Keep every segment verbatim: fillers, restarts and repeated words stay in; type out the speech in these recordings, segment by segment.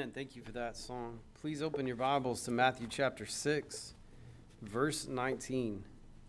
Amen. Thank you for that song. Please open your Bibles to Matthew chapter six, verse nineteen.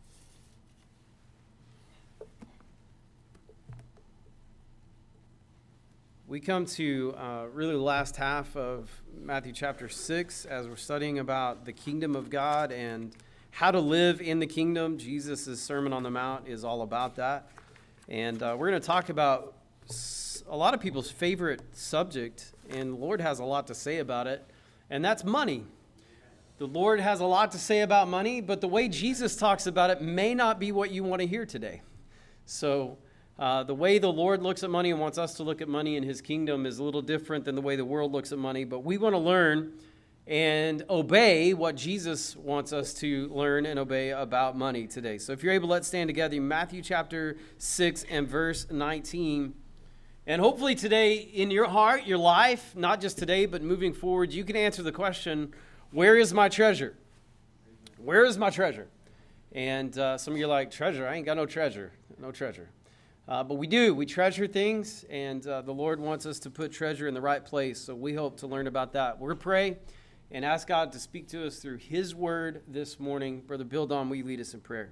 We come to uh, really the last half of Matthew chapter six as we're studying about the kingdom of God and how to live in the kingdom. Jesus' Sermon on the Mount is all about that. And uh, we're going to talk about a lot of people's favorite subject, and the Lord has a lot to say about it, and that's money. The Lord has a lot to say about money, but the way Jesus talks about it may not be what you want to hear today. So uh, the way the Lord looks at money and wants us to look at money in his kingdom is a little different than the way the world looks at money, but we want to learn and obey what Jesus wants us to learn and obey about money today. So if you're able, let's stand together in Matthew chapter six and verse nineteen. And hopefully today in your heart, your life, not just today, but moving forward, you can answer the question, where is my treasure? Where is my treasure? And uh, some of you are like, treasure? I ain't got no treasure. No treasure. Uh, but we do. We treasure things, and uh, the Lord wants us to put treasure in the right place. So we hope to learn about that. We're going to pray and ask God to speak to us through his word this morning. Brother Bill Don, will you lead us in prayer?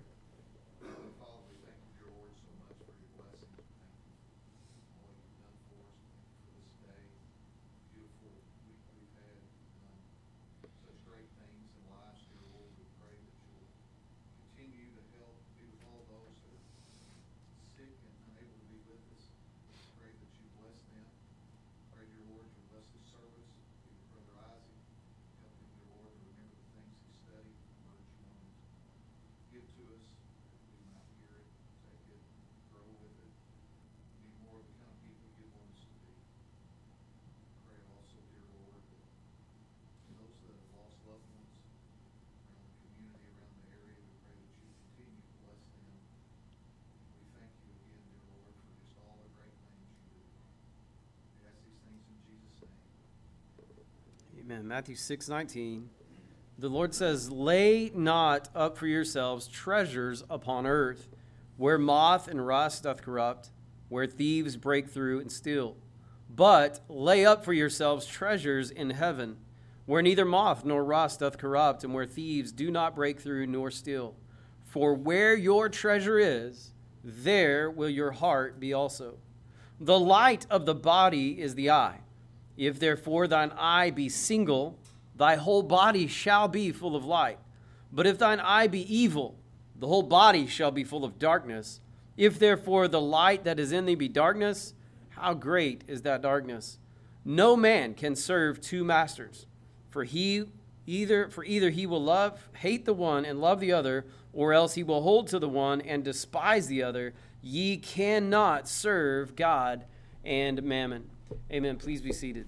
Amen. Matthew six nineteen. The Lord says, lay not up for yourselves treasures upon earth, where moth and rust doth corrupt, where thieves break through and steal. But lay up for yourselves treasures in heaven, where neither moth nor rust doth corrupt, and where thieves do not break through nor steal. For where your treasure is, there will your heart be also. The light of the body is the eye. If therefore thine eye be single, thy whole body shall be full of light. But if thine eye be evil, the whole body shall be full of darkness. If therefore the light that is in thee be darkness, how great is that darkness? No man can serve two masters, for he either for either he will love hate the one and love the other, or else he will hold to the one and despise the other. Ye cannot serve God and mammon. Amen. Please be seated.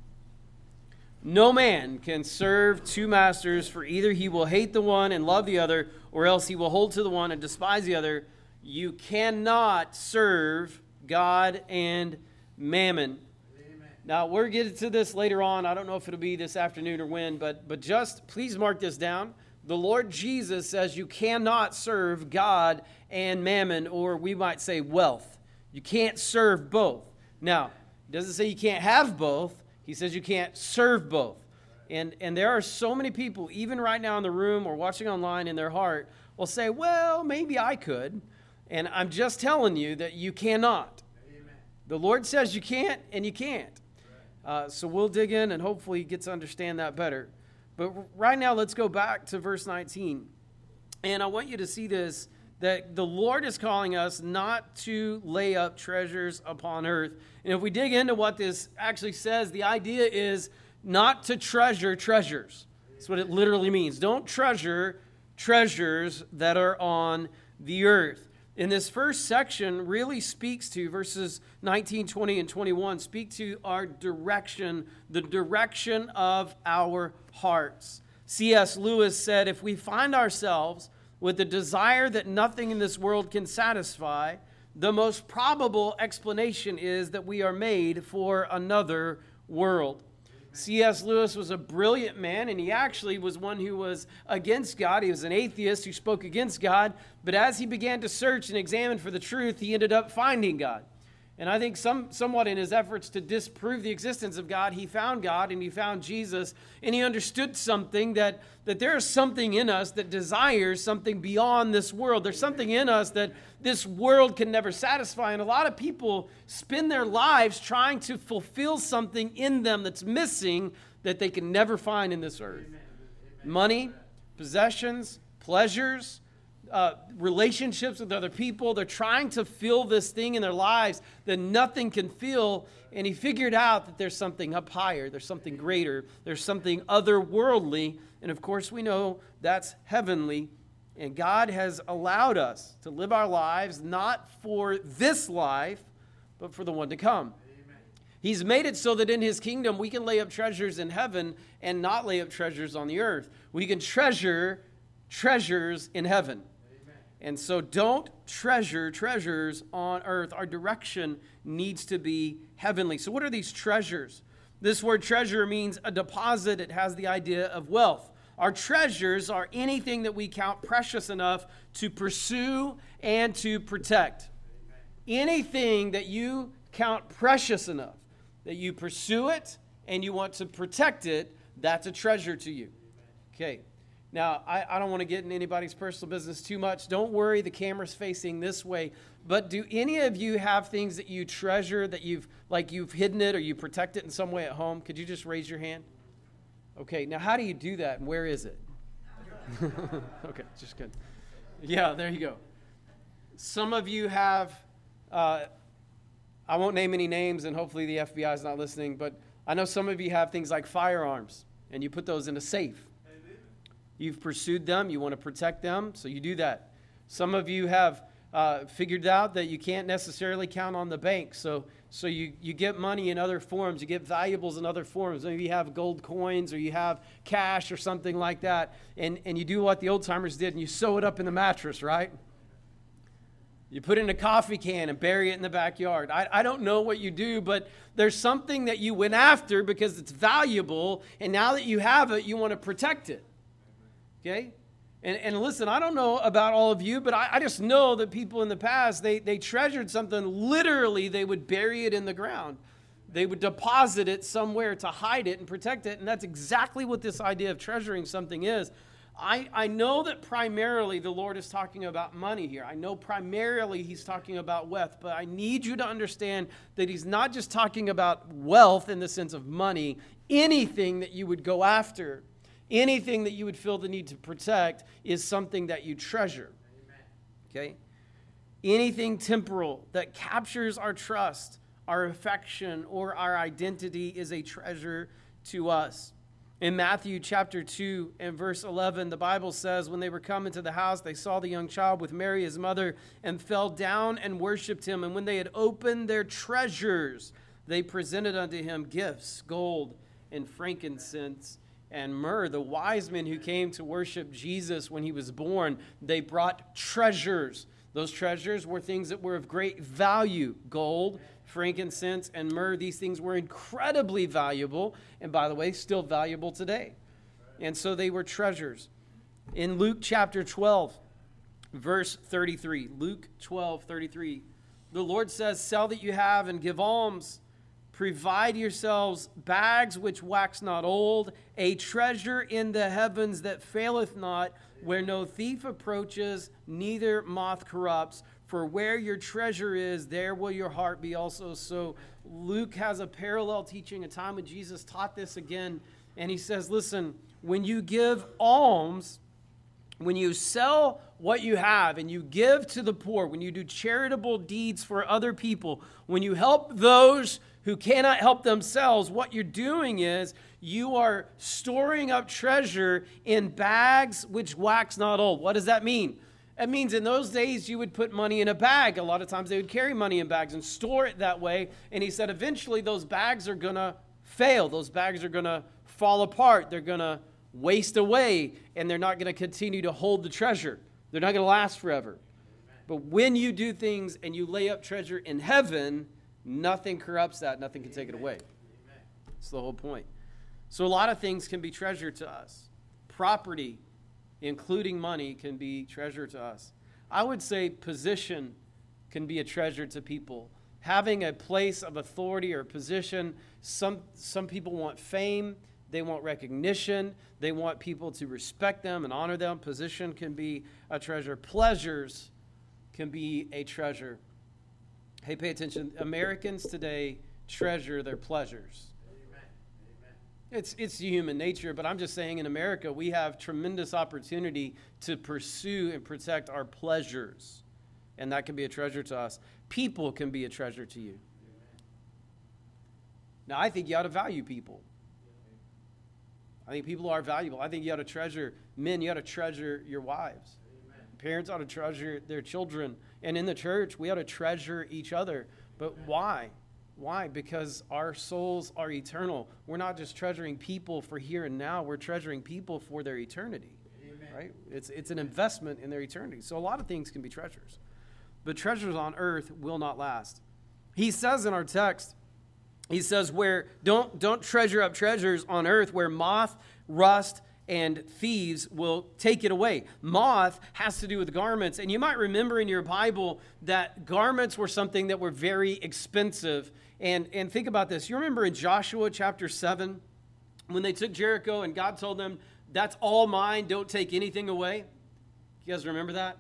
No man can serve two masters, for either he will hate the one and love the other, or else he will hold to the one and despise the other. You cannot serve God and mammon. Amen. Now, we're getting to this later on. I don't know if it'll be this afternoon or when, but, but just please mark this down. The Lord Jesus says you cannot serve God and mammon, or we might say wealth. You can't serve both. Now, it doesn't say you can't have both. He says you can't serve both. And and there are so many people, even right now in the room or watching online in their heart, will say, well, maybe I could. And I'm just telling you that you cannot. Amen. The Lord says you can't, and you can't. Uh, so we'll dig in and hopefully get to understand that better. But right now, let's go back to verse nineteen. And I want you to see this, that the Lord is calling us not to lay up treasures upon earth. And if we dig into what this actually says, the idea is not to treasure treasures. That's what it literally means. Don't treasure treasures that are on the earth. In this first section really speaks to verses nineteen, twenty, and twenty-one, speak to our direction, the direction of our hearts. C S Lewis said, if we find ourselves with the desire that nothing in this world can satisfy, the most probable explanation is that we are made for another world. C S Lewis was a brilliant man, and he actually was one who was against God. He was an atheist who spoke against God, but as he began to search and examine for the truth, he ended up finding God. And I think some, somewhat in his efforts to disprove the existence of God, he found God and he found Jesus, and he understood something, that, that there is something in us that desires something beyond this world. There's something in us that this world can never satisfy. And a lot of people spend their lives trying to fulfill something in them that's missing that they can never find in this earth. Amen. Money, possessions, pleasures, Uh, relationships with other people. They're trying to fill this thing in their lives that nothing can fill. And he figured out that there's something up higher. There's something greater. There's something otherworldly. And of course, we know that's heavenly. And God has allowed us to live our lives not for this life, but for the one to come. Amen. He's made it so that in his kingdom, we can lay up treasures in heaven and not lay up treasures on the earth. We can treasure treasures in heaven. And so don't treasure treasures on earth. Our direction needs to be heavenly. So what are these treasures? This word treasure means a deposit. It has the idea of wealth. Our treasures are anything that we count precious enough to pursue and to protect. Anything that you count precious enough, that you pursue it and you want to protect it, that's a treasure to you. Okay. Now, I, I don't want to get in anybody's personal business too much. Don't worry, the camera's facing this way. But do any of you have things that you treasure, that you've, like you've hidden it or you protect it in some way at home? Could you just raise your hand? Okay, now how do you do that and where is it? Okay, just good. Yeah, there you go. Some of you have, uh, I won't name any names and hopefully the F B I is not listening, but I know some of you have things like firearms and you put those in a safe. You've pursued them. You want to protect them, so you do that. Some of you have uh, figured out that you can't necessarily count on the bank, so so you, you get money in other forms. You get valuables in other forms. Maybe you have gold coins or you have cash or something like that, and, and you do what the old-timers did, and you sew it up in the mattress, right? You put it in a coffee can and bury it in the backyard. I, I don't know what you do, but there's something that you went after because it's valuable, and now that you have it, you want to protect it. Okay? And, and listen, I don't know about all of you, but I, I just know that people in the past, they, they treasured something. Literally, they would bury it in the ground. They would deposit it somewhere to hide it and protect it. And that's exactly what this idea of treasuring something is. I, I know that primarily the Lord is talking about money here. I know primarily he's talking about wealth, but I need you to understand that he's not just talking about wealth in the sense of money. Anything that you would go after, anything that you would feel the need to protect is something that you treasure. Amen. Okay? Anything temporal that captures our trust, our affection, or our identity is a treasure to us. In Matthew chapter two and verse eleven, the Bible says, when they were come into the house, they saw the young child with Mary, his mother, and fell down and worshipped him. And when they had opened their treasures, they presented unto him gifts, gold and frankincense and myrrh. The wise men who came to worship Jesus when he was born, they brought treasures. Those treasures were things that were of great value. Gold, frankincense, and myrrh. These things were incredibly valuable. And by the way, still valuable today. And so they were treasures. In Luke chapter twelve, verse thirty-three. Luke twelve, thirty-three. The Lord says, sell that you have and give alms. Provide yourselves bags which wax not old, a treasure in the heavens that faileth not, where no thief approaches, neither moth corrupts. For where your treasure is, there will your heart be also. So Luke has a parallel teaching, a time when Jesus taught this again. And he says, listen, when you give alms, when you sell what you have and you give to the poor, when you do charitable deeds for other people, when you help those who cannot help themselves, what you're doing is you are storing up treasure in bags which wax not old. What does that mean? It means in those days you would put money in a bag. A lot of times they would carry money in bags and store it that way. And he said eventually those bags are going to fail. Those bags are going to fall apart. They're going to waste away, and they're not going to continue to hold the treasure. They're not going to last forever. But when you do things and you lay up treasure in heaven, nothing corrupts that. Nothing can take it away. That's the whole point. So a lot of things can be treasure to us. Property, including money, can be treasure to us. I would say position can be a treasure to people. having a place of authority or position. Some, some people want fame. They want recognition. They want people to respect them and honor them. Position can be a treasure. Pleasures can be a treasure. Hey, pay attention. Americans today treasure their pleasures. Amen. Amen. It's, it's human nature, but I'm just saying in America, we have tremendous opportunity to pursue and protect our pleasures. And that can be a treasure to us. People can be a treasure to you. Amen. Now, I think you ought to value people. I think people are valuable. I think you ought to treasure men. You ought to treasure your wives. Amen. Parents ought to treasure their children. And in the church, we ought to treasure each other. But Amen. Why? Why? Because our souls are eternal. We're not just treasuring people for here and now. We're treasuring people for their eternity. Amen. Right? It's, it's an investment in their eternity. So a lot of things can be treasures. But treasures on earth will not last. He says in our text, he says, where don't, don't treasure up treasures on earth where moth, rust, and thieves will take it away. Moth has to do with garments. And you might remember in your Bible that garments were something that were very expensive. And, and think about this. You remember in Joshua chapter seven, when they took Jericho and God told them, that's all mine, don't take anything away? You guys remember that?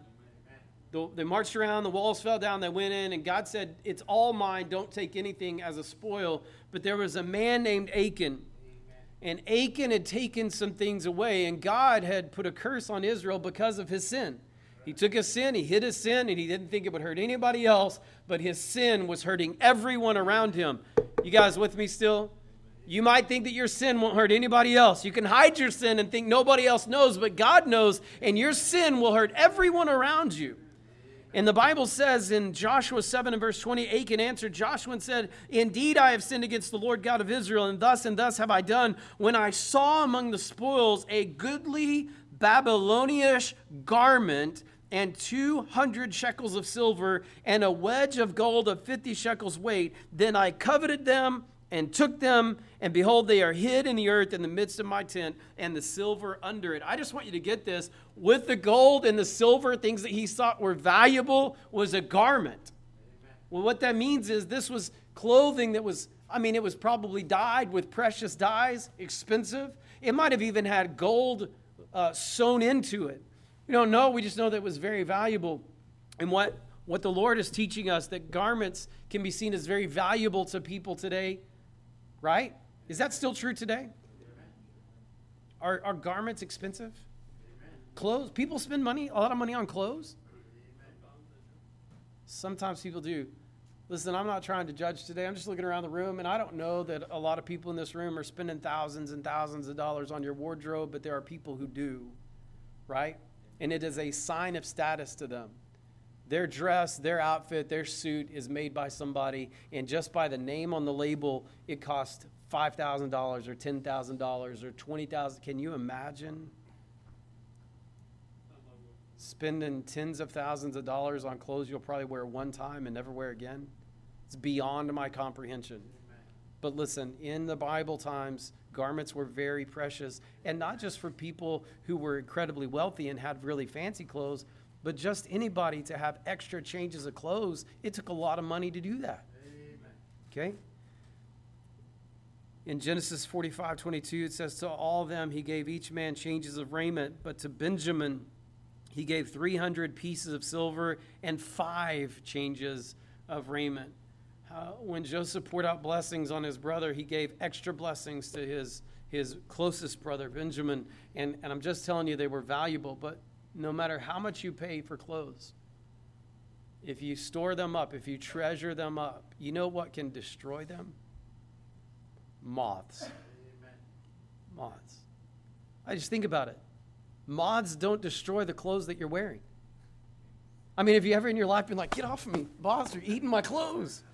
They marched around, the walls fell down, they went in, and God said, it's all mine, don't take anything as a spoil. But there was a man named Achan, and Achan had taken some things away, and God had put a curse on Israel because of his sin. He took his sin, he hid his sin, and he didn't think it would hurt anybody else, but his sin was hurting everyone around him. You guys with me still? You might think that your sin won't hurt anybody else. You can hide your sin and think nobody else knows, but God knows, and your sin will hurt everyone around you. And the Bible says in Joshua seven and verse twenty, Achan answered Joshua and said, indeed, I have sinned against the Lord God of Israel, and thus and thus have I done, when I saw among the spoils a goodly Babylonish garment and two hundred shekels of silver and a wedge of gold of fifty shekels weight. Then I coveted them and took them, and behold, they are hid in the earth in the midst of my tent, and the silver under it. I just want you to get this. With the gold and the silver, things that he thought were valuable, was a garment. Amen. Well, what that means is this was clothing that was, I mean, it was probably dyed with precious dyes, expensive. It might have even had gold uh, sewn into it. We don't know. We just know that it was very valuable. And what, what the Lord is teaching us, that garments can be seen as very valuable to people today. Right? Is that still true today? Are, are garments expensive? Clothes? People spend money, a lot of money on clothes? Sometimes people do. Listen, I'm not trying to judge today. I'm just looking around the room, and I don't know that a lot of people in this room are spending thousands and thousands of dollars on your wardrobe, but there are people who do, right? And it is a sign of status to them. Their dress, their outfit, their suit is made by somebody, and just by the name on the label, it costs five thousand dollars or ten thousand dollars or twenty thousand dollars. Can you imagine spending tens of thousands of dollars on clothes you'll probably wear one time and never wear again? It's beyond my comprehension. But listen, in the Bible times, garments were very precious, and not just for people who were incredibly wealthy and had really fancy clothes, but just anybody to have extra changes of clothes. It took a lot of money to do that. Amen. Okay? In Genesis forty-five twenty-two, it says, to all of them he gave each man changes of raiment, but to Benjamin he gave three hundred pieces of silver and five changes of raiment. Uh, when Joseph poured out blessings on his brother, he gave extra blessings to his, his closest brother, Benjamin. And, and I'm just telling you, they were valuable, but no matter how much you pay for clothes, if you store them up, if you treasure them up, you know what can destroy them? Moths. Amen. Moths. I just think about it. Moths don't destroy the clothes that you're wearing. I mean, have you ever in your life been like, get off of me, moths are eating my clothes?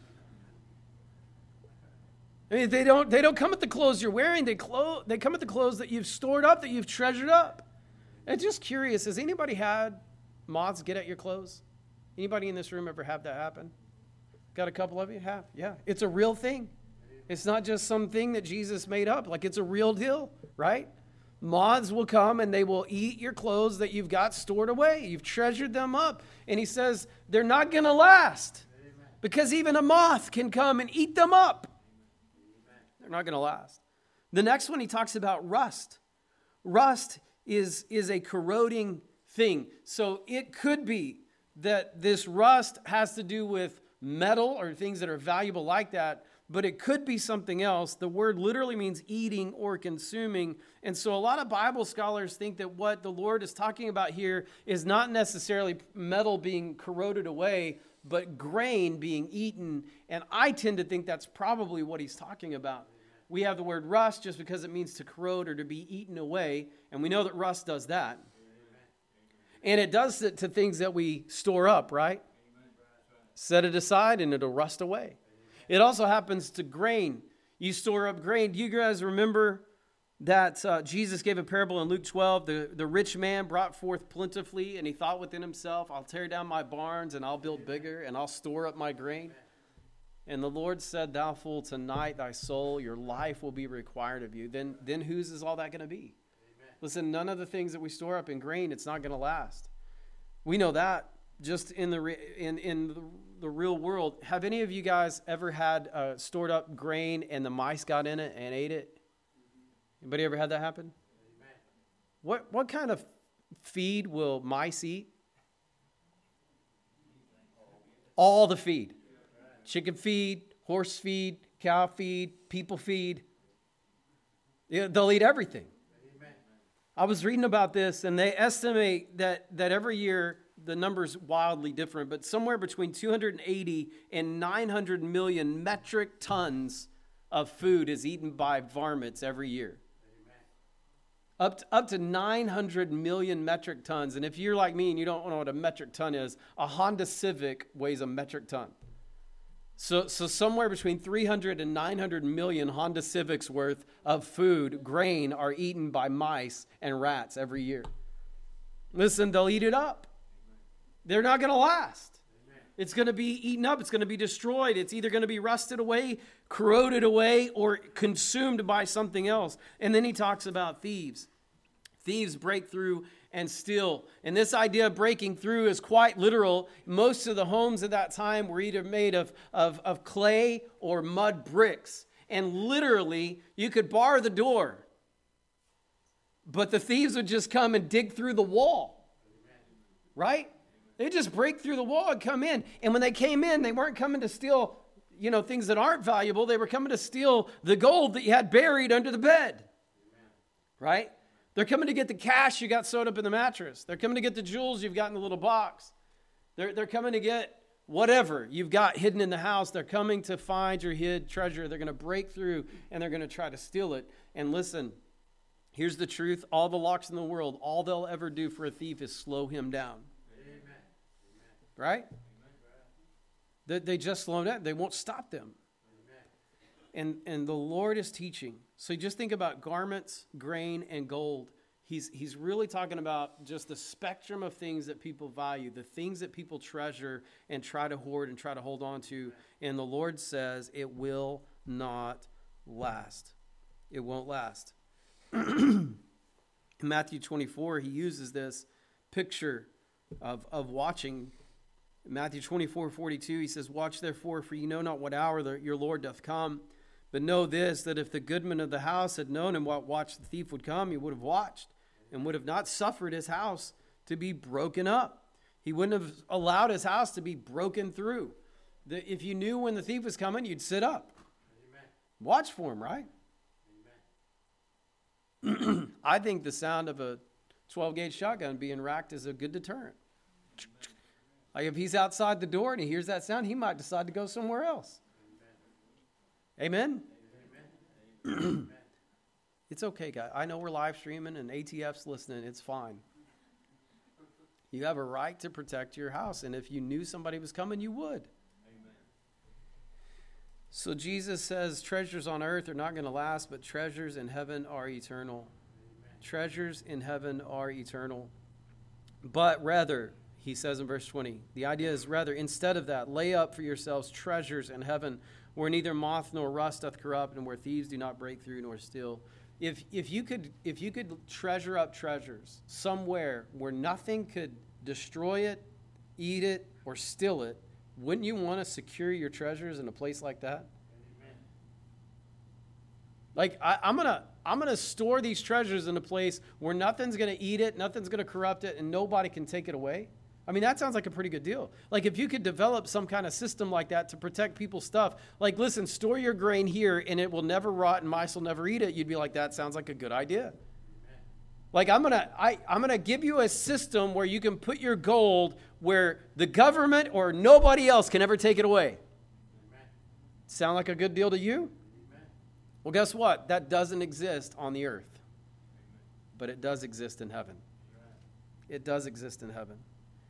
I mean, they don't, they don't come at the clothes you're wearing. They, clo- they come at the clothes that you've stored up, that you've treasured up. I'm just curious, has anybody had moths get at your clothes? Anybody in this room ever have that happen? Got a couple of you? Have? Yeah. It's a real thing. It's not just something that Jesus made up. Like, it's a real deal, right? Moths will come and they will eat your clothes that you've got stored away. You've treasured them up. And he says they're not going to last. Amen. Because even a moth can come and eat them up. They're not going to last. The next one, he talks about rust. Rust is, is a corroding thing. So it could be that this rust has to do with metal or things that are valuable like that, but it could be something else. The word literally means eating or consuming. And so a lot of Bible scholars think that what the Lord is talking about here is not necessarily metal being corroded away, but grain being eaten. And I tend to think that's probably what he's talking about. We have the word rust just because it means to corrode or to be eaten away. And we know that rust does that. And it does it to things that we store up, right? Set it aside and it'll rust away. It also happens to grain. You store up grain. Do you guys remember that uh, Jesus gave a parable in Luke twelve? The, the rich man brought forth plentifully, and he thought within himself, I'll tear down my barns, and I'll build bigger, and I'll store up my grain. And the Lord said, thou fool, tonight thy soul, your life will be required of you. Then, then whose is all that going to be? Amen. Listen, none of the things that we store up in grain, it's not going to last. We know that. Just in the in in the, the real world, have any of you guys ever had uh, stored up grain and the mice got in it and ate it? Anybody ever had that happen? Amen. What what kind of feed will mice eat? All the feed. Chicken feed, horse feed, cow feed, people feed. Yeah, they'll eat everything. Amen. I was reading about this, and they estimate that that every year, the number's wildly different, but somewhere between two hundred eighty and nine hundred million metric tons of food is eaten by varmints every year. Amen. Up to, up to nine hundred million metric tons. And if you're like me and you don't know what a metric ton is, a Honda Civic weighs a metric ton. So, so somewhere between three hundred and nine hundred million Honda Civics worth of food, grain, are eaten by mice and rats every year. Listen, they'll eat it up. They're not going to last. Amen. It's going to be eaten up. It's going to be destroyed. It's either going to be rusted away, corroded away, or consumed by something else. And then he talks about thieves. Thieves break through and steal. And this idea of breaking through is quite literal. Most of the homes at that time were either made of, of, of clay or mud bricks. And literally, you could bar the door, but the thieves would just come and dig through the wall. Right? They just break through the wall and come in. And when they came in, they weren't coming to steal, you know, things that aren't valuable. They were coming to steal the gold that you had buried under the bed. Amen. Right? They're coming to get the cash you got sewed up in the mattress. They're coming to get the jewels you've got in the little box. They're, they're coming to get whatever you've got hidden in the house. They're coming to find your hid treasure. They're going to break through and they're going to try to steal it. And listen, here's the truth. All the locks in the world, all they'll ever do for a thief is slow him down. Right? They, they just slow down. They won't stop them. And, and the Lord is teaching. So just think about garments, grain, and gold. He's, he's really talking about just the spectrum of things that people value, the things that people treasure and try to hoard and try to hold on to. And the Lord says it will not last. It won't last. In Matthew twenty-four, he uses this picture of, of watching. Matthew twenty-four forty-two, he says, watch therefore, for ye know not what hour the, your Lord doth come. But know this, that if the goodman of the house had known in what watch the thief would come, he would have watched and would have not suffered his house to be broken up. He wouldn't have allowed his house to be broken through. The, if you knew when the thief was coming, you'd sit up. Amen. Watch for him, right? Amen. I think the sound of a twelve-gauge shotgun being racked is a good deterrent. Like if he's outside the door and he hears that sound, he might decide to go somewhere else. Amen? Amen? Amen. It's okay, guys. I know we're live streaming and A T F's listening. It's fine. You have a right to protect your house. And if you knew somebody was coming, you would. Amen. So Jesus says treasures on earth are not going to last, but treasures in heaven are eternal. Amen. Treasures in heaven are eternal. But rather, he says in verse twenty, the idea is rather, instead of that, lay up for yourselves treasures in heaven, where neither moth nor rust doth corrupt, and where thieves do not break through nor steal. If if you could if you could treasure up treasures somewhere where nothing could destroy it, eat it, or steal it, Wouldn't you want to secure your treasures in a place like that? Amen. Like, I, I'm going to I'm gonna store these treasures in a place where nothing's going to eat it, nothing's going to corrupt it, and nobody can take it away. I mean, that sounds like a pretty good deal. Like, if you could develop some kind of system like that to protect people's stuff, like, listen, store your grain here, and it will never rot, and mice will never eat it. You'd be like, that sounds like a good idea. Like, I'm gonna, I, I'm gonna give you a system where you can put your gold where the government or nobody else can ever take it away. Amen. Sound like a good deal to you? Amen. Well, guess what? That doesn't exist on the earth, Amen. But it does exist in heaven. Amen. It does exist in heaven.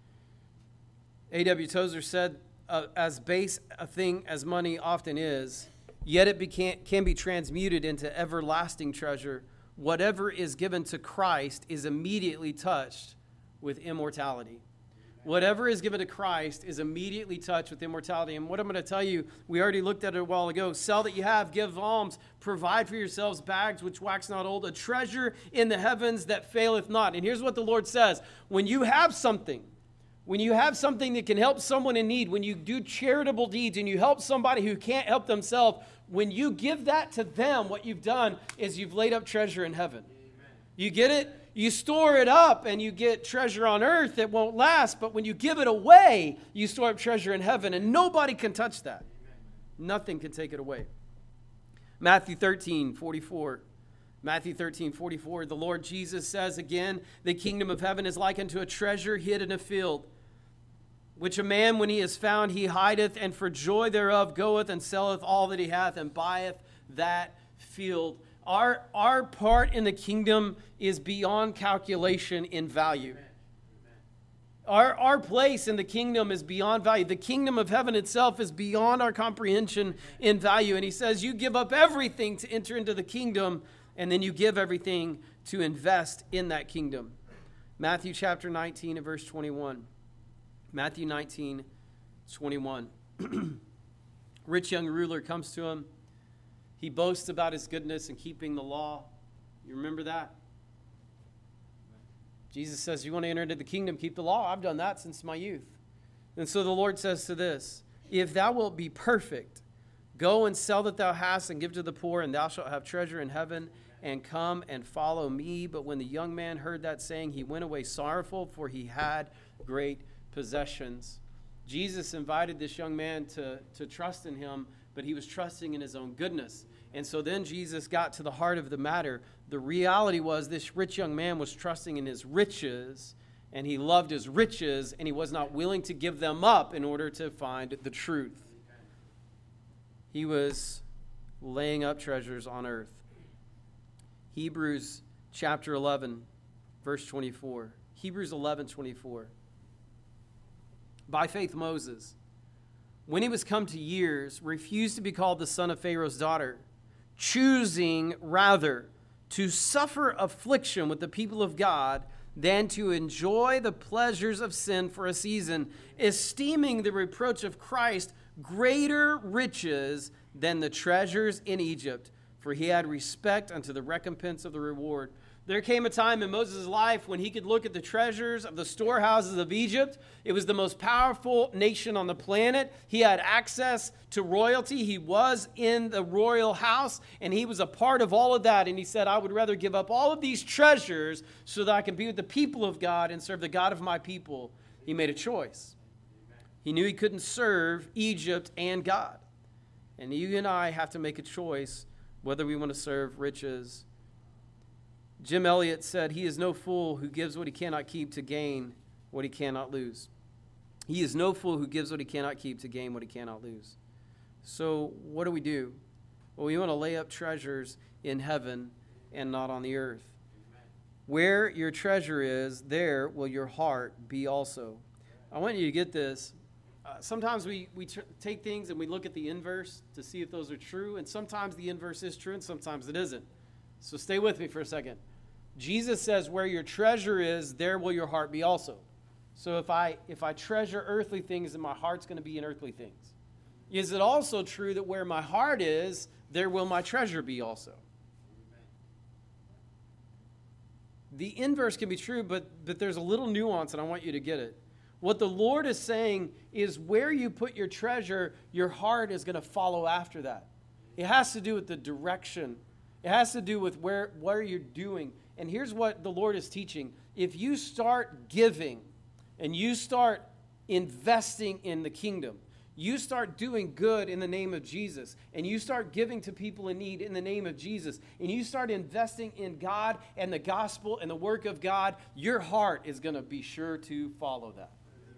A W Tozer said, uh, as base a thing as money often is, yet it becan, can be transmuted into everlasting treasure. Whatever is given to Christ is immediately touched with immortality. Whatever is given to Christ is immediately touched with immortality. And what I'm going to tell you, we already looked at it a while ago. Sell that you have, give alms, provide for yourselves bags which wax not old, a treasure in the heavens that faileth not. And here's what the Lord says. When you have something, when you have something that can help someone in need, when you do charitable deeds and you help somebody who can't help themselves, when you give that to them, what you've done is you've laid up treasure in heaven. Amen. You get it? You store it up and you get treasure on earth that won't last, but when you give it away, you store up treasure in heaven, and nobody can touch that. Amen. Nothing can take it away. Matthew thirteen forty-four. Matthew thirteen forty-four, the Lord Jesus says again, the kingdom of heaven is like unto a treasure hid in a field, which a man, when he is found, he hideth, and for joy thereof goeth and selleth all that he hath, and buyeth that field. Our, our part in the kingdom is beyond calculation in value. Amen. Our, our place in the kingdom is beyond value. The kingdom of heaven itself is beyond our comprehension in value. And he says you give up everything to enter into the kingdom, and then you give everything to invest in that kingdom. Matthew chapter nineteen and verse twenty-one. Matthew nineteen, twenty-one. Rich young ruler comes to him. He boasts about his goodness and keeping the law. You remember that? Jesus says, you want to enter into the kingdom, keep the law. I've done that since my youth. And so the Lord says to this, if thou wilt be perfect, go and sell that thou hast and give to the poor, and thou shalt have treasure in heaven, and come and follow me. But when the young man heard that saying, he went away sorrowful, for he had great possessions. Jesus invited this young man to, to trust in him, but he was trusting in his own goodness. And so then Jesus got to the heart of the matter. The reality was this rich young man was trusting in his riches, and he loved his riches, and he was not willing to give them up in order to find the truth. He was laying up treasures on earth. Hebrews chapter eleven, verse twenty-four. Hebrews eleven, twenty-four. By faith, Moses, when he was come to years, refused to be called the son of Pharaoh's daughter, choosing rather to suffer affliction with the people of God than to enjoy the pleasures of sin for a season, esteeming the reproach of Christ greater riches than the treasures in Egypt, for he had respect unto the recompense of the reward. There came a time in Moses' life when he could look at the treasures of the storehouses of Egypt. It was the most powerful nation on the planet. He had access to royalty. He was in the royal house, and he was a part of all of that. And he said, I would rather give up all of these treasures so that I can be with the people of God and serve the God of my people. He made a choice. He knew he couldn't serve Egypt and God. And you and I have to make a choice whether we want to serve riches. Jim Elliot said, he is no fool who gives what he cannot keep to gain what he cannot lose. He is no fool who gives what he cannot keep to gain what he cannot lose. So what do we do? Well, we want to lay up treasures in heaven and not on the earth. Amen. Where your treasure is, there will your heart be also. I want you to get this. Uh, sometimes we, we tr- take things and we look at the inverse to see if those are true, and sometimes the inverse is true and sometimes it isn't. So stay with me for a second. Jesus says, where your treasure is, there will your heart be also. So if I if I treasure earthly things, then my heart's going to be in earthly things. Is it also true that where my heart is, there will my treasure be also? The inverse can be true, but, but there's a little nuance, and I want you to get it. What the Lord is saying is where you put your treasure, your heart is going to follow after that. It has to do with the direction. It has to do with where, where you're doing. And here's what the Lord is teaching. If you start giving and you start investing in the kingdom, you start doing good in the name of Jesus, and you start giving to people in need in the name of Jesus, and you start investing in God and the gospel and the work of God, your heart is going to be sure to follow that.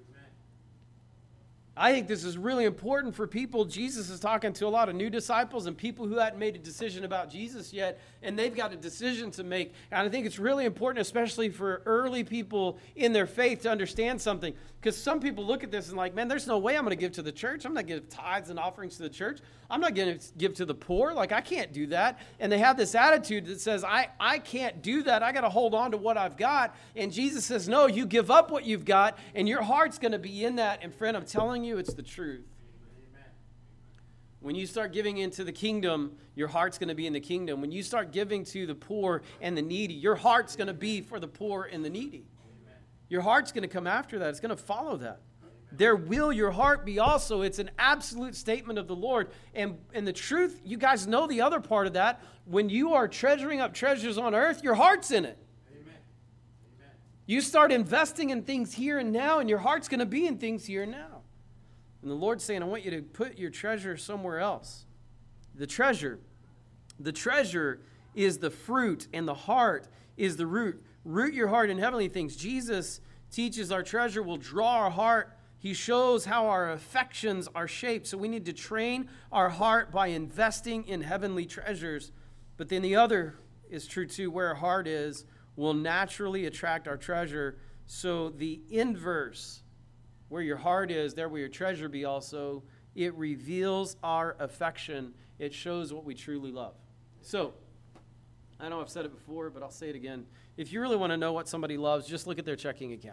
I think this is really important for people. Jesus is talking to a lot of new disciples and people who hadn't made a decision about Jesus yet, and they've got a decision to make. And I think it's really important, especially for early people in their faith, to understand something. Because some people look at this and like, man, there's no way I'm going to give to the church. I'm not going to give tithes and offerings to the church. I'm not going to give to the poor. Like, I can't do that. And they have this attitude that says, I, I can't do that. I got to hold on to what I've got. And Jesus says, no, you give up what you've got, and your heart's going to be in that. And friend, I'm telling you, it's the truth. Amen. When you start giving into the kingdom, your heart's going to be in the kingdom. When you start giving to the poor and the needy, your heart's going to be for the poor and the needy. Amen. Your heart's going to come after that. It's going to follow that. Amen. There will your heart be also. It's an absolute statement of the Lord. And, and the truth, you guys know the other part of that. When you are treasuring up treasures on earth, your heart's in it. Amen. Amen. You start investing in things here and now, and your heart's going to be in things here and now. And the Lord's saying, I want you to put your treasure somewhere else. The treasure. The treasure is the fruit, and the heart is the root. Root your heart in heavenly things. Jesus teaches our treasure will draw our heart. He shows how our affections are shaped. So we need to train our heart by investing in heavenly treasures. But then the other is true too. Where our heart is will naturally attract our treasure. So the inverse, where your heart is, there will your treasure be also. It reveals our affection. It shows what we truly love. So, I know I've said it before, but I'll say it again. If you really want to know what somebody loves, just look at their checking account.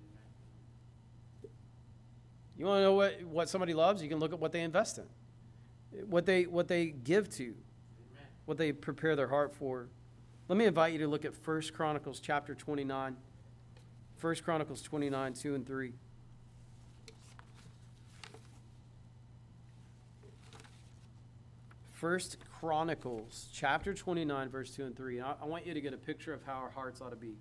You want to know what, what somebody loves? You can look at what they invest in, what they, what they give to, what they prepare their heart for. Let me invite you to look at First Chronicles chapter twenty-nine. First Chronicles twenty-nine, two and three. First Chronicles, chapter twenty-nine, verse two and three. And I, I want you to get a picture of how our hearts ought to be.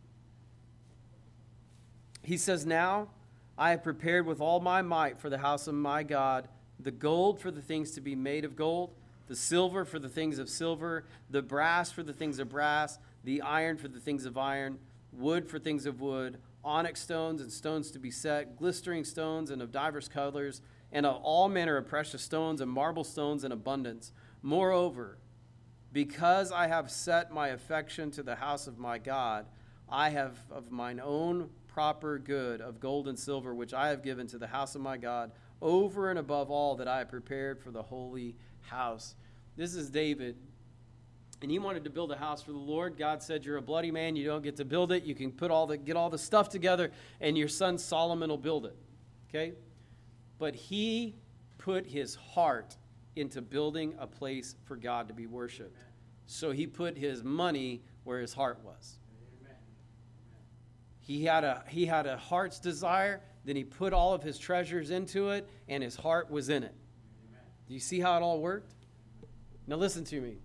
He says, now I have prepared with all my might for the house of my God the gold for the things to be made of gold, the silver for the things of silver, the brass for the things of brass, the iron for the things of iron, wood for things of wood, onyx stones and stones to be set, glistering stones and of divers colors, and of all manner of precious stones and marble stones in abundance. Moreover, because I have set my affection to the house of my God, I have of mine own proper good of gold and silver, which I have given to the house of my God, over and above all that I have prepared for the holy house. This is David, and he wanted to build a house for the Lord. God said, you're a bloody man, you don't get to build it. You can put all the get all the stuff together, and your son Solomon will build it. Okay? But he put his heart into building a place for God to be worshiped. Amen. So he put his money where his heart was. Amen. He had a he had a heart's desire, then he put all of his treasures into it, and his heart was in it. Amen. Do you see how it all worked? Now listen to me.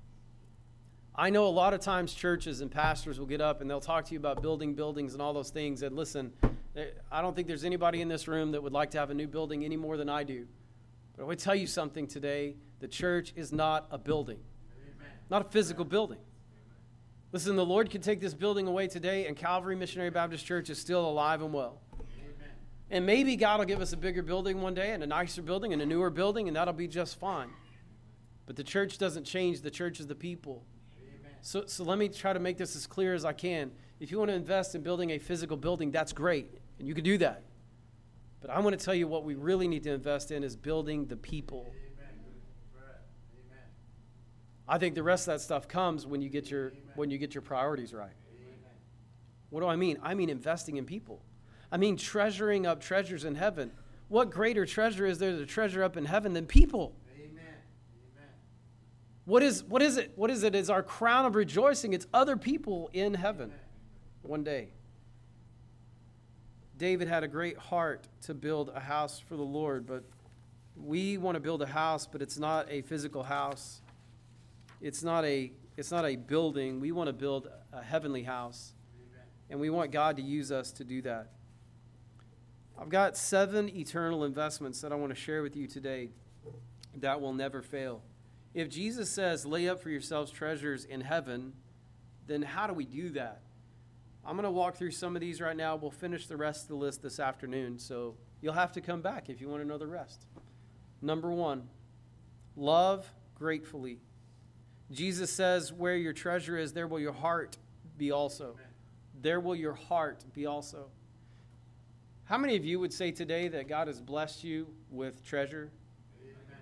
I know a lot of times churches and pastors will get up and they'll talk to you about building buildings and all those things. And listen, I don't think there's anybody in this room that would like to have a new building any more than I do. But I want to tell you something today. The church is not a building. Amen. Not a physical building. Amen. Listen, the Lord could take this building away today, and Calvary Missionary Baptist Church is still alive and well. Amen. And maybe God will give us a bigger building one day, and a nicer building, and a newer building, and that'll be just fine. But the church doesn't change. The church is the people. Amen. So, so let me try to make this as clear as I can. If you want to invest in building a physical building, that's great, and you can do that. But I want to tell you what we really need to invest in is building the people. Amen. Amen. I think the rest of that stuff comes when you get your Amen. when you get your priorities right. Amen. What do I mean? I mean investing in people. I mean treasuring up treasures in heaven. What greater treasure is there to treasure up in heaven than people? Amen. Amen. What is what is it? What is it? It's our crown of rejoicing. It's other people in heaven. Amen. One day. David had a great heart to build a house for the Lord, but we want to build a house, but it's not a physical house. It's not a it's not a building. We want to build a heavenly house, and we want God to use us to do that. I've got seven eternal investments that I want to share with you today that will never fail. If Jesus says, lay up for yourselves treasures in heaven, then how do we do that? I'm going to walk through some of these right now. We'll finish the rest of the list this afternoon, so you'll have to come back if you want to know the rest. Number one, love gratefully. Jesus says, where your treasure is, there will your heart be also. Amen. There will your heart be also. How many of you would say today that God has blessed you with treasure? Amen.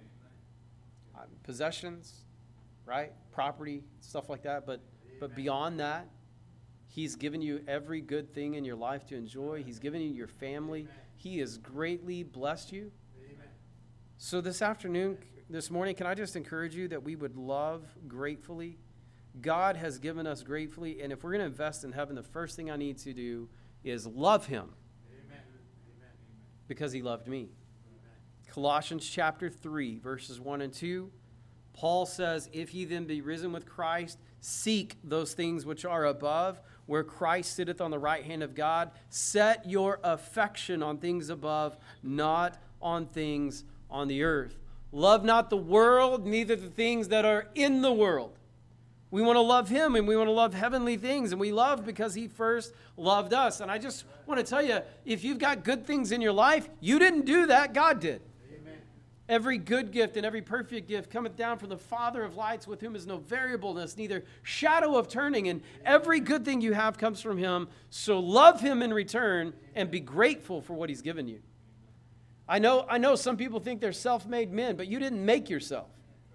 Uh, possessions, right? Property, stuff like that. But, but beyond that, He's given you every good thing in your life to enjoy. He's given you your family. Amen. He has greatly blessed you. Amen. So this afternoon, this morning, can I just encourage you that we would love gratefully? God has given us gratefully, and if we're going to invest in heaven, the first thing I need to do is love Him. Amen. Because He loved me. Amen. Colossians chapter three, verses one and two, Paul says, if ye then be risen with Christ, seek those things which are above, where Christ sitteth on the right hand of God. Set your affection on things above, not on things on the earth. Love not the world, neither the things that are in the world. We want to love Him, and we want to love heavenly things, and we love because He first loved us. And I just want to tell you, if you've got good things in your life, you didn't do that, God did. Amen. Every good gift and every perfect gift cometh down from the Father of lights, with whom is no variableness, neither shadow of turning. And every good thing you have comes from Him. So love Him in return and be grateful for what He's given you. I know, I know some people think they're self-made men, but you didn't make yourself.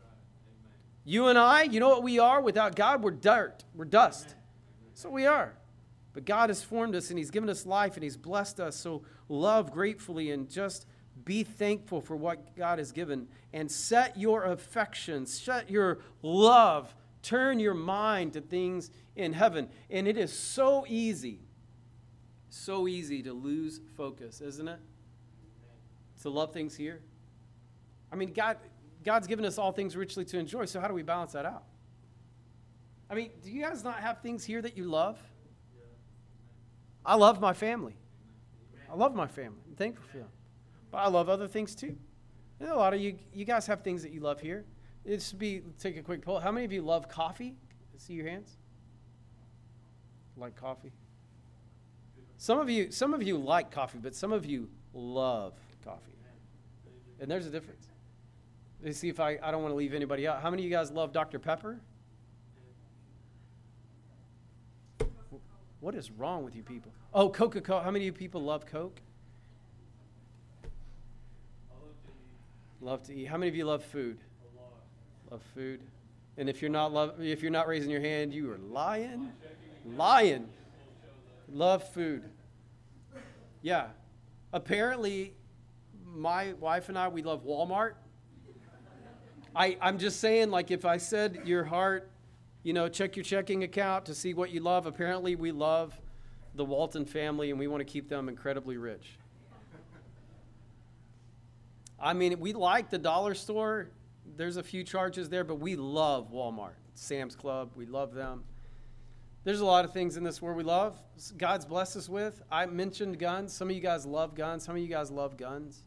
You and I, you know what we are? Without God, we're dirt. We're dust. That's what we are. But God has formed us, and He's given us life, and He's blessed us. So love gratefully and just be thankful for what God has given. And set your affections, set your love, turn your mind to things in heaven. And it is so easy, so easy to lose focus, isn't it? To love things here. I mean, God, God's given us all things richly to enjoy, so how do we balance that out? I mean, do you guys not have things here that you love? I love my family. I love my family. I'm thankful for them. But I love other things too. And a lot of you, you guys have things that you love here. It should be, take a quick poll. How many of you love coffee? See your hands? Like coffee? Some of you, some of you like coffee, but some of you love coffee. And there's a difference. Let's see if I, I don't want to leave anybody out. How many of you guys love Doctor Pepper? What is wrong with you people? Oh, Coca-Cola. How many of you people love Coke? Love to eat. How many of you love food? Love food. And if you're not love, if you're not raising your hand, you are lying. Lying. Love food. Yeah. Apparently, my wife and I, we love Walmart. I, I'm just saying, like, if I said your heart, you know, check your checking account to see what you love. Apparently, we love the Walton family, and we want to keep them incredibly rich. I mean, we like the dollar store. There's a few charges there, but we love Walmart, Sam's Club. We love them. There's a lot of things in this world we love. God's blessed us with. I mentioned guns. Some of you guys love guns. Some of you guys love guns.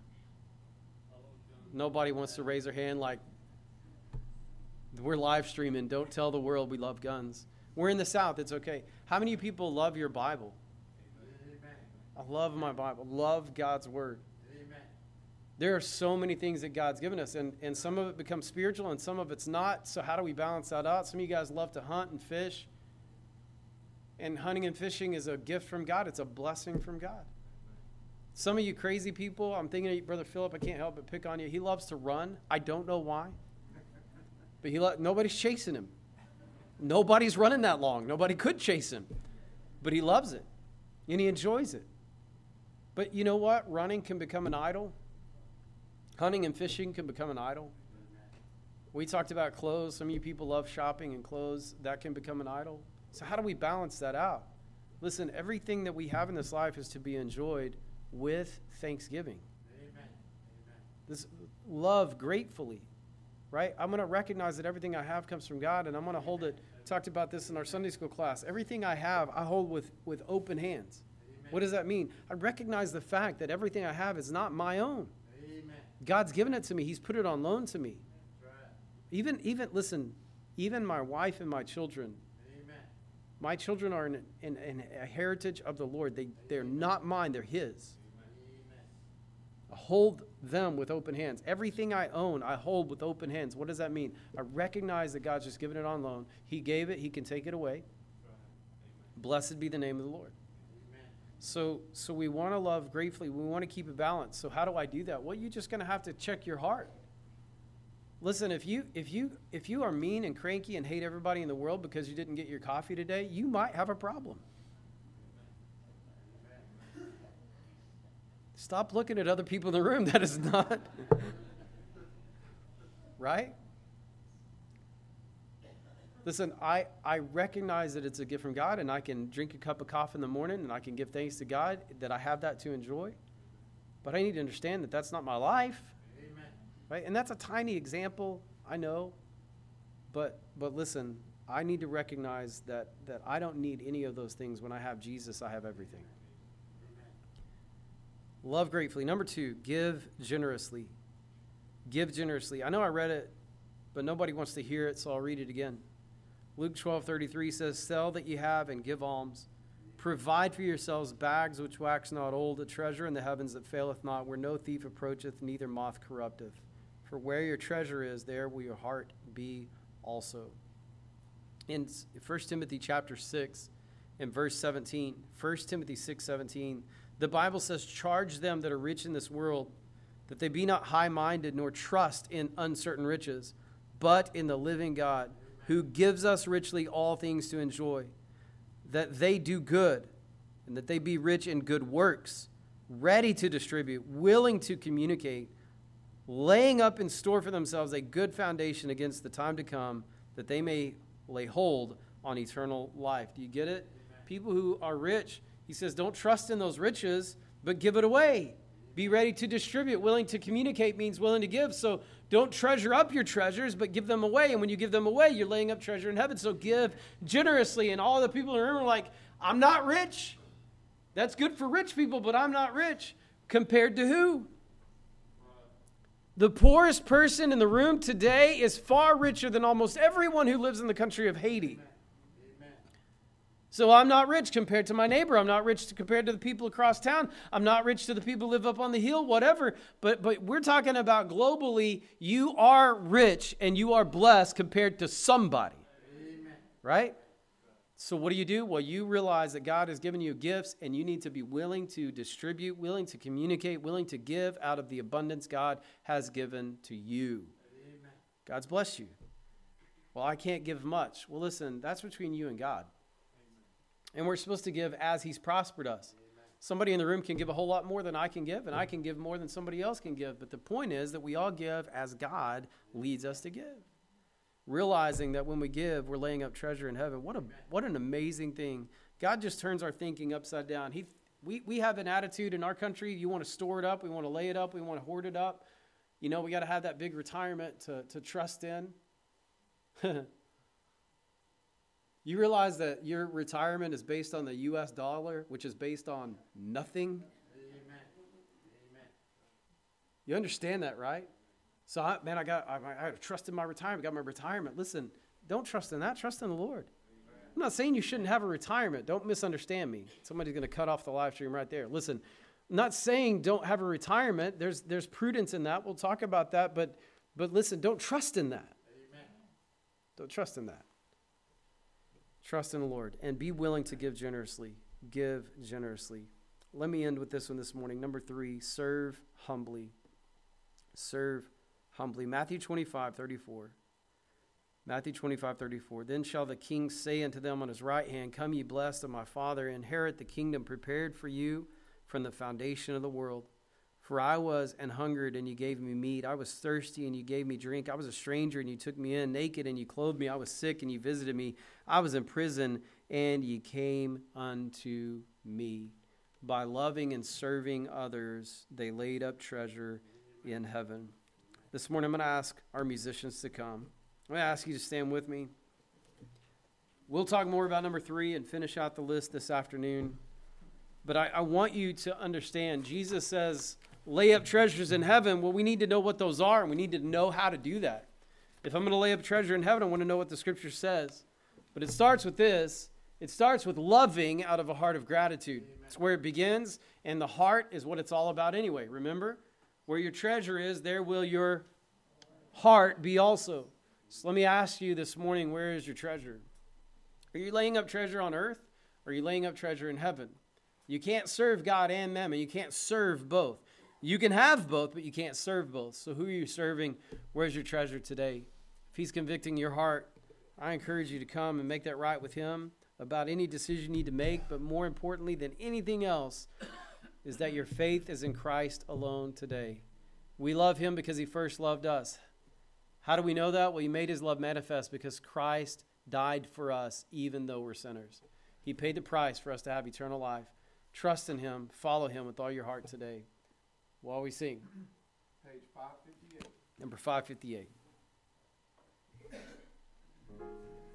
Nobody wants to raise their hand like, we're live streaming. Don't tell the world we love guns. We're in the South. It's okay. How many of you people love your Bible? Amen. I love my Bible. Love God's Word. Amen. There are so many things that God's given us, and, and some of it becomes spiritual and some of it's not. So how do we balance that out? Some of you guys love to hunt and fish. And hunting and fishing is a gift from God. It's a blessing from God. Some of you crazy people, I'm thinking of you, Brother Philip, I can't help but pick on you. He loves to run. I don't know why. But he lo- nobody's chasing him. Nobody's running that long. Nobody could chase him. But he loves it. And he enjoys it. But you know what? Running can become an idol. Hunting and fishing can become an idol. We talked about clothes. Some of you people love shopping and clothes. That can become an idol. So how do we balance that out? Listen, everything that we have in this life is to be enjoyed with thanksgiving. Amen. Amen. This love gratefully, right? I'm going to recognize that everything I have comes from God, and I'm going to hold it. Talked about this in our Sunday school class. Everything I have, I hold with, with open hands. Amen. What does that mean? I recognize the fact that everything I have is not my own. Amen. God's given it to me. He's put it on loan to me. That's right. Even, even listen, even my wife and my children, Amen. my children are in, in, in a heritage of the Lord. They, they're not mine. They're His. Amen. I hold them with open hands. Everything I own, I hold with open hands. What does that mean? I recognize that God's just given it on loan. He gave it. He can take it away. Blessed be the name of the Lord. Amen. So, so we want to love gratefully. We want to keep it balanced. So how do I do that? Well, you're just going to have to check your heart. Listen, if you if you if you are mean and cranky and hate everybody in the world because you didn't get your coffee today, you might have a problem. Stop looking at other people in the room. That is not right. Listen, I, I recognize that it's a gift from God, and I can drink a cup of coffee in the morning, and I can give thanks to God that I have that to enjoy. But I need to understand that that's not my life. Amen. Right? And that's a tiny example, I know. But but listen, I need to recognize that, that I don't need any of those things. When I have Jesus, I have everything. Love gratefully. Number two, give generously. Give generously. I know I read it, but nobody wants to hear it, so I'll read it again. Luke twelve thirty-three says, sell that you have and give alms. Provide for yourselves bags which wax not old, a treasure in the heavens that faileth not, where no thief approacheth, neither moth corrupteth. For where your treasure is, there will your heart be also. In First Timothy chapter six, in verse seventeen, First Timothy six seventeen, the Bible says, charge them that are rich in this world, that they be not high-minded, nor trust in uncertain riches, but in the living God, who gives us richly all things to enjoy, that they do good, and that they be rich in good works, ready to distribute, willing to communicate, laying up in store for themselves a good foundation against the time to come, that they may lay hold on eternal life. Do you get it? Amen. People who are rich, he says, don't trust in those riches, but give it away. Be ready to distribute. Willing to communicate means willing to give. So don't treasure up your treasures, but give them away. And when you give them away, you're laying up treasure in heaven. So give generously. And all the people in the room are like, I'm not rich. That's good for rich people, but I'm not rich. Compared to who? The poorest person in the room today is far richer than almost everyone who lives in the country of Haiti. So I'm not rich compared to my neighbor. I'm not rich compared to the people across town. I'm not rich to the people who live up on the hill, whatever. But but we're talking about globally, you are rich and you are blessed compared to somebody. Amen. Right? So what do you do? Well, you realize that God has given you gifts and you need to be willing to distribute, willing to communicate, willing to give out of the abundance God has given to you. Amen. God's blessed you. Well, I can't give much. Well, listen, that's between you and God. And we're supposed to give as He's prospered us. Amen. Somebody in the room can give a whole lot more than I can give, and I can give more than somebody else can give. But the point is that we all give as God leads us to give. Realizing that when we give, we're laying up treasure in heaven. What a what an amazing thing. God just turns our thinking upside down. He, we, we have an attitude in our country, you want to store it up, we want to lay it up, we want to hoard it up. You know, we got to have that big retirement to, to trust in. You realize that your retirement is based on the U S dollar, which is based on nothing? Amen. Amen. You understand that, right? So, I, man, I got I, I have trust in my retirement. I got my retirement. Listen, don't trust in that. Trust in the Lord. Amen. I'm not saying you shouldn't have a retirement. Don't misunderstand me. Somebody's going to cut off the live stream right there. Listen, I'm not saying don't have a retirement. There's there's prudence in that. We'll talk about that. But but listen, don't trust in that. Amen. Don't trust in that. Trust in the Lord and be willing to give generously. Give generously. Let me end with this one this morning. Number three, serve humbly. Serve humbly. Matthew twenty-five thirty-four. Matthew twenty-five thirty-four. Then shall the king say unto them on his right hand, come ye blessed of my Father, inherit the kingdom prepared for you from the foundation of the world. For I was and hungered, and you gave me meat. I was thirsty, and you gave me drink. I was a stranger, and you took me in. Naked, and you clothed me. I was sick, and you visited me. I was in prison, and ye came unto me. By loving and serving others, they laid up treasure in heaven. This morning, I'm going to ask our musicians to come. I'm going to ask you to stand with me. We'll talk more about number three and finish out the list this afternoon. But I, I want you to understand, Jesus says, lay up treasures in heaven. Well, we need to know what those are, and we need to know how to do that. If I'm going to lay up treasure in heaven, I want to know what the Scripture says. But it starts with this. It starts with loving out of a heart of gratitude. Amen. It's where it begins, and the heart is what it's all about anyway. Remember? Where your treasure is, there will your heart be also. So let me ask you this morning, where is your treasure? Are you laying up treasure on earth, or are you laying up treasure in heaven? You can't serve God and mammon. You can't serve both. You can have both, but you can't serve both. So who are you serving? Where's your treasure today? If he's convicting your heart, I encourage you to come and make that right with him about any decision you need to make. But more importantly than anything else is that your faith is in Christ alone today. We love him because he first loved us. How do we know that? Well, he made his love manifest because Christ died for us even though we're sinners. He paid the price for us to have eternal life. Trust in him. Follow him with all your heart today. While we sing. Page five fifty-eight. Number five fifty-eight.